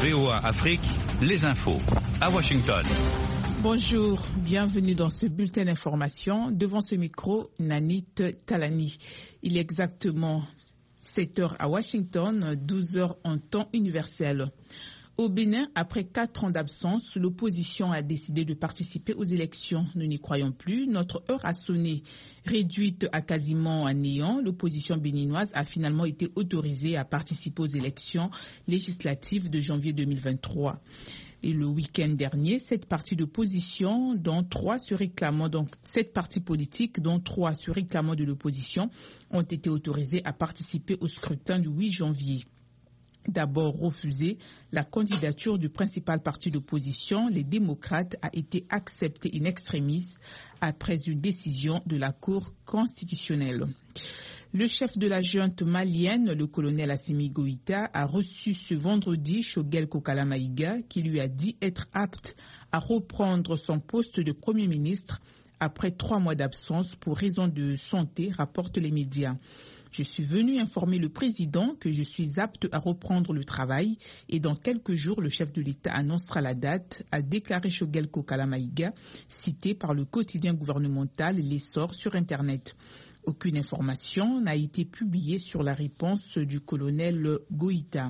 VOA Afrique, les infos à Washington. Bonjour, bienvenue dans ce bulletin d'information. Devant ce micro, Nanit Talani. Il est exactement 7h à Washington, 12h en temps universel. Au Bénin, après 4 ans d'absence, l'opposition a décidé de participer aux élections. Nous n'y croyons plus. Notre heure a sonné. Réduite à quasiment à néant, l'opposition béninoise a finalement été autorisée à participer aux élections législatives de janvier 2023. Et le week-end dernier, 7 partis d'opposition, dont 3 se réclamant, donc 7 partis politiques, dont 3 se réclamant de l'opposition, ont été autorisés à participer au scrutin du 8 janvier. D'abord refusée, la candidature du principal parti d'opposition, les démocrates, a été acceptée in extremis après une décision de la Cour constitutionnelle. Le chef de la junte malienne, le colonel Assimi Goïta, a reçu ce vendredi Choguel Kokala Maïga, qui lui a dit être apte à reprendre son poste de Premier ministre après 3 mois d'absence pour raison de santé, rapportent les médias. Je suis venu informer le président que je suis apte à reprendre le travail et dans quelques jours, le chef de l'État annoncera la date, a déclaré Choguel Kokala Maïga, cité par le quotidien gouvernemental L'Essor sur Internet. Aucune information n'a été publiée sur la réponse du colonel Goïta.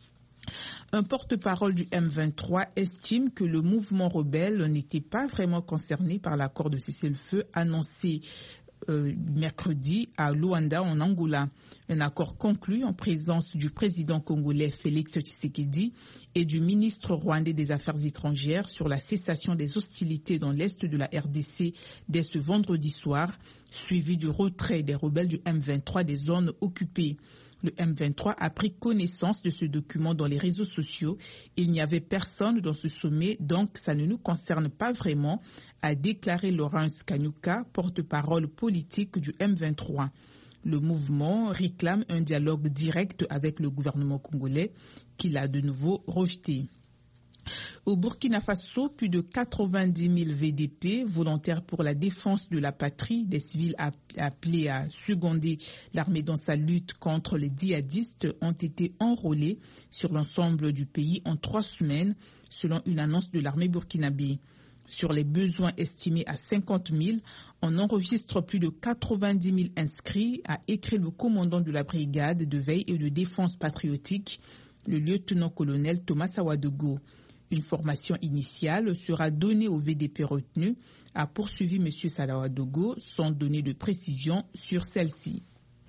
Un porte-parole du M23 estime que le mouvement rebelle n'était pas vraiment concerné par l'accord de cessez-le-feu annoncé mercredi à Luanda en Angola. Un accord conclu en présence du président congolais Félix Tshisekedi et du ministre rwandais des Affaires étrangères sur la cessation des hostilités dans l'est de la RDC dès ce vendredi soir, suivi du retrait des rebelles du M23 des zones occupées. Le M23 a pris connaissance de ce document dans les réseaux sociaux. Il n'y avait personne dans ce sommet, donc ça ne nous concerne pas vraiment, a déclaré Laurence Kanyuka, porte-parole politique du M23. Le mouvement réclame un dialogue direct avec le gouvernement congolais qu'il a de nouveau rejeté. Au Burkina Faso, plus de 90 000 VDP, volontaires pour la défense de la patrie, des civils appelés à seconder l'armée dans sa lutte contre les djihadistes, ont été enrôlés sur l'ensemble du pays en 3 semaines, selon une annonce de l'armée burkinabé. Sur les besoins estimés à 50 000, on enregistre plus de 90 000 inscrits, a écrit le commandant de la brigade de veille et de défense patriotique, le lieutenant-colonel Thomas Sawadogo. Une formation initiale sera donnée aux VDP retenus, a poursuivi M. Sawadogo, sans donner de précision sur celle-ci.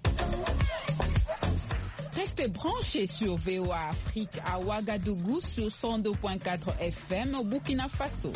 Restez branchés sur VOA Afrique à Ouagadougou sur 102.4 FM au Burkina Faso.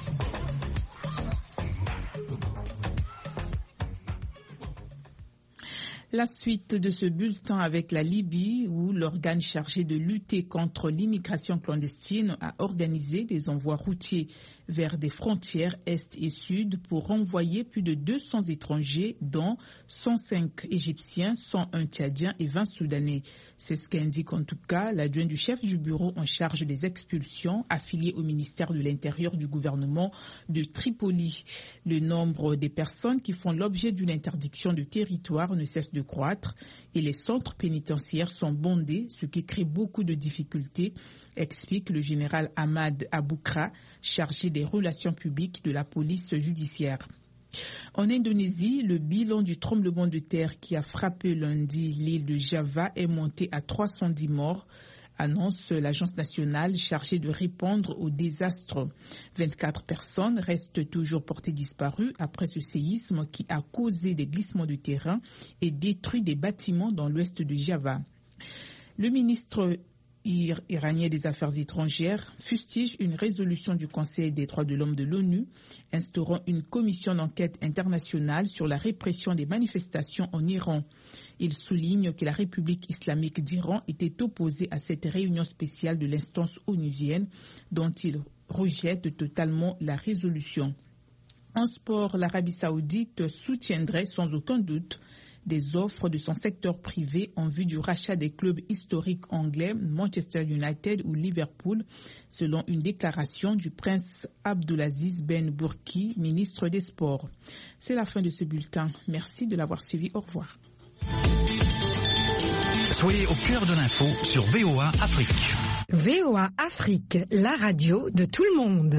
La suite de ce bulletin avec la Libye, où l'organe chargé de lutter contre l'immigration clandestine a organisé des envois routiers vers des frontières est et sud pour renvoyer plus de 200 étrangers, dont 105 Égyptiens, 101 Tchadiens et 20 Soudanais. C'est ce qu'indique en tout cas l'adjoint du chef du bureau en charge des expulsions affilié au ministère de l'Intérieur du gouvernement de Tripoli. Le nombre des personnes qui font l'objet d'une interdiction de territoire ne cesse de croître et les centres pénitentiaires sont bondés, ce qui crée beaucoup de difficultés, explique le général Ahmad Aboukra, chargé des relations publiques de la police judiciaire. En Indonésie, le bilan du tremblement de terre qui a frappé lundi l'île de Java est monté à 310 morts, annonce l'agence nationale chargée de répondre aux désastres. 24 personnes restent toujours portées disparues après ce séisme qui a causé des glissements de terrain et détruit des bâtiments dans l'ouest de Java. Le ministre iranien des Affaires étrangères fustige une résolution du Conseil des droits de l'homme de l'ONU instaurant une commission d'enquête internationale sur la répression des manifestations en Iran. Il souligne que la République islamique d'Iran était opposée à cette réunion spéciale de l'instance onusienne dont il rejette totalement la résolution. En sport, l'Arabie saoudite soutiendrait sans aucun doute des offres de son secteur privé en vue du rachat des clubs historiques anglais Manchester United ou Liverpool, selon une déclaration du prince Abdulaziz Ben Bourki, ministre des Sports. C'est la fin de ce bulletin. Merci de l'avoir suivi. Au revoir. Soyez au cœur de l'info sur VOA Afrique. VOA Afrique, la radio de tout le monde.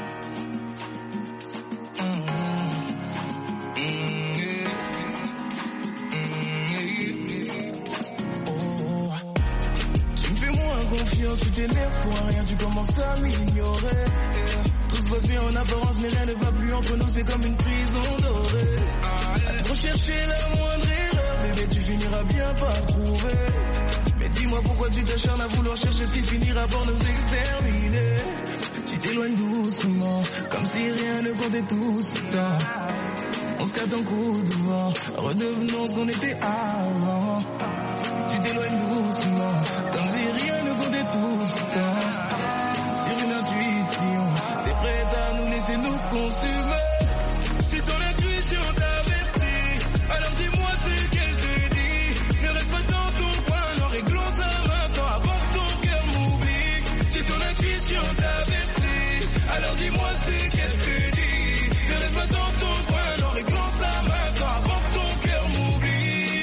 Tu me fais moins confiance, tu t'énerves pour rien, tu commences à m'ignorer. Tout se passe bien en apparence, mais rien ne va plus entre nous, c'est comme une prison dorée. À trop chercher la moindre erreur, bébé, tu finiras bien par trouver. Mais dis-moi pourquoi tu t'acharnes à vouloir chercher ce qui finira par nous exterminer. Tu t'éloignes doucement, comme si rien ne comptait tout ce temps. On se capte un coup de vent, redevenons ce qu'on était avant. Tu t'éloignes doucement, comme si rien ne comptait tout ce temps. Sur une intuition, t'es prête à nous laisser nous consumer. Si ton intuition t'avertit, alors dis-moi ce qu'elle te dit. Ne reste pas dans ton coin, non, réglons ça maintenant avant que ton cœur m'oublie. Si ton intuition t'avertit, alors dis-moi ce qu'elle te dit. Ne reste pas dans ton coin, non, réglons ça maintenant avant que ton cœur m'oublie.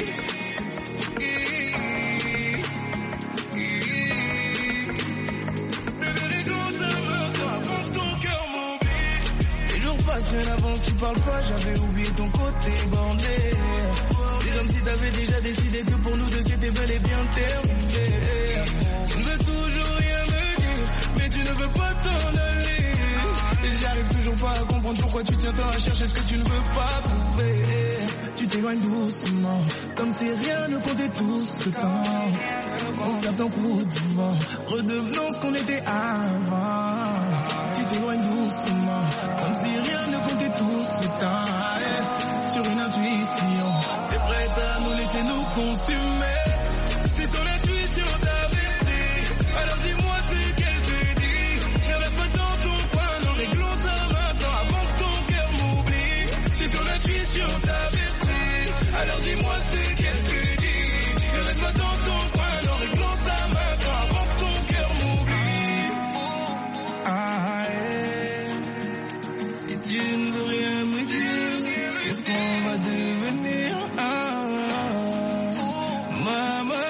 Réglons ça maintenant avant que ton cœur m'oublie. Les jours passent, rien n'avance, tu parles pas, j'avais oublié ton côté borné. C'est comme si t'avais déjà décidé que pour nous deux c'était bel et bien terminé. Tu ne veux toujours rien me dire, mais tu ne veux pas t'en aller. Et j'arrive toujours pas à comprendre pourquoi tu tiens tant à chercher ce que tu ne veux pas trouver. Tu t'éloignes doucement, comme si rien ne comptait tout ce temps. On se tape un coup de vent, redevenons ce qu'on était avant. Tu t'éloignes doucement, comme si rien ne comptait tout ce temps. Sur une intuition, t'es prête à nous laisser nous consumer. Si ton intuition t'avertit, alors dis-moi ce qu'elle te dit. Ne reste pas dans ton coin, non, réglons ça maintenant avant que ton cœur m'oublie. Si ton intuition t'avertit, alors dis-moi ce qu'elle te dit. Ne reste pas dans ton coin, non, réglons ça maintenant avant que ton cœur m'oublie. Si tu ne veux rien me dire, qu'est-ce qu'on va devenir? Maman,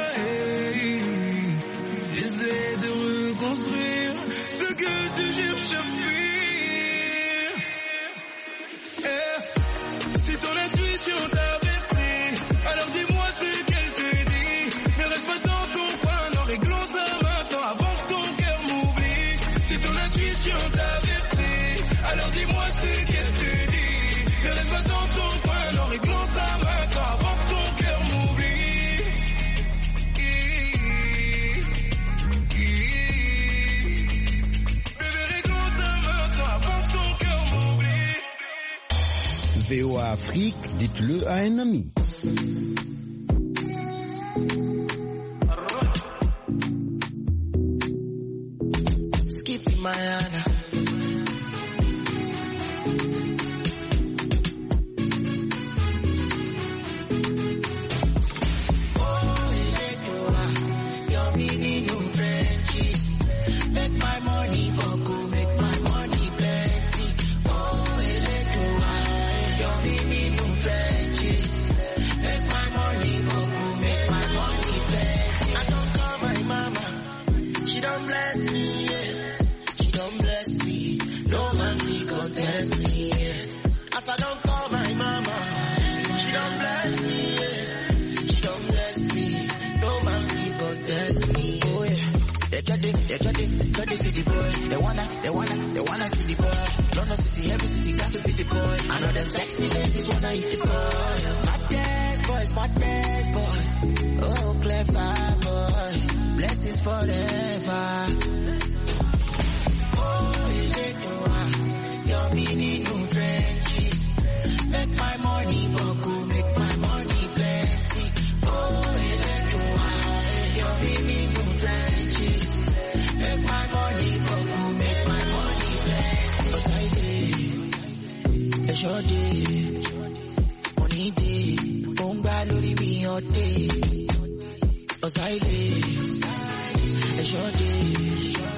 j'essaie de reconstruire ce que tu cherches à fuir. Si ton intuition t'avertit, alors dis-moi ce qu'elle te dit. Ne reste pas dans ton coin, non, réglons ça maintenant avant que ton cœur m'oublie. Si ton intuition t'avertit, alors dis-moi ce qu'elle te dit. Ne reste pas dans ton coin, non, réglons ça maintenant avant que ton cœur m'oublie. Bébé, réglons ça maintenant avant que ton cœur m'oublie. VOA Afrique, dites-le à un ami. Skippy Mayana. They try to feed the boy. They wanna see the boy. London City, every city got to feed the boy. I know them sexy ladies wanna eat the boy. Smart dance boy. Oh, clever boy. Blessings forever. Oh, you're meaning new trenches. Make my money buckle, make my money plenty. Oh, you're meaning new trenches. Make my money buckle, make my money plenty. Cause I did, a short day, money day, bomba lori mi all day. Cause I did, a short day,